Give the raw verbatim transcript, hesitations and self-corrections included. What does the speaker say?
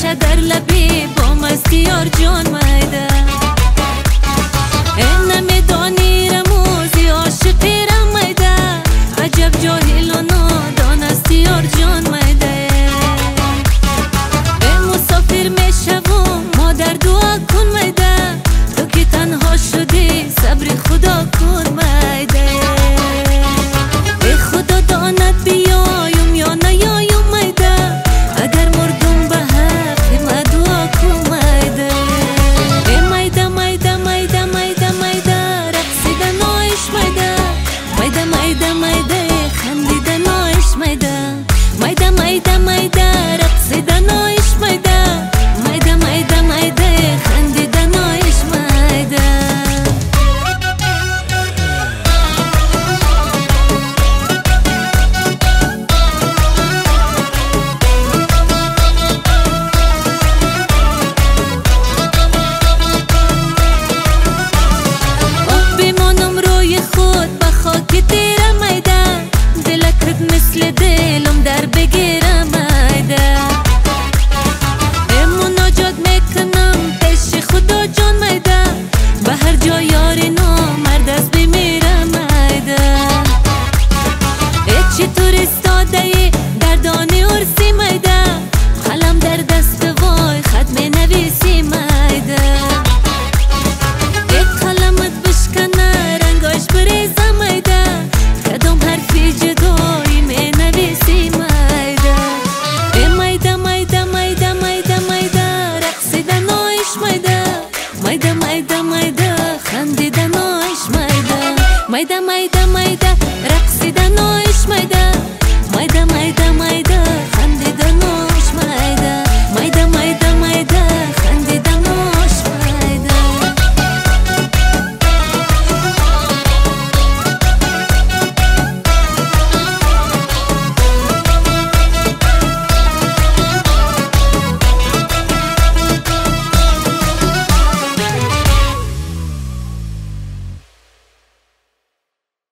همیشه در لبی با مستی یار جان میده. این نمیدانی رموزی عاشقی را میده، عجب جاهل و نادان است یار جان میده. این مسافر میشوم مادر دعا کن میده، تو که تنها شدی صبر خدا کن میده. ای خدا داند بیایم یا نیایم میده، اگر مردم به حق ما دعا کن میده. ای میده میده میده میده میده رقصیدن آیش میده، میده میده میده خندیدن آیش میده، میده میده میده